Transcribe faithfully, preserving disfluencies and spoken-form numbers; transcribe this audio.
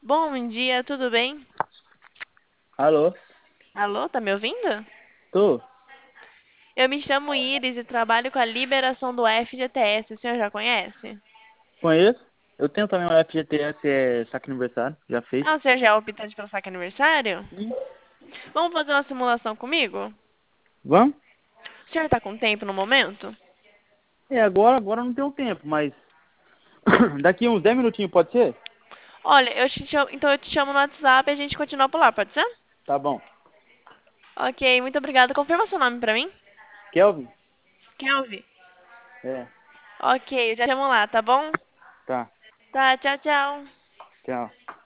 Bom dia, tudo bem? Alô? Alô, tá me ouvindo? Tô? Eu me chamo Iris e trabalho com a liberação do F G T S. O senhor já conhece? Conheço. Eu tenho também um F G T S, é saque aniversário. Já fez. Ah, o senhor já é optante pelo saque aniversário? Sim. Vamos fazer uma simulação comigo? Vamos? O senhor tá com tempo no momento? É, agora, agora não tenho tempo, mas daqui uns dez minutinhos pode ser? Olha, eu te chamo, então eu te chamo no WhatsApp e a gente continua por lá, pode ser? Tá bom. Ok, muito obrigada. Confirma seu nome pra mim. Kelvin? Kelvin. É, Ok, eu já chamo lá, tá bom? tá. Tá, tchau, tchau. Tchau.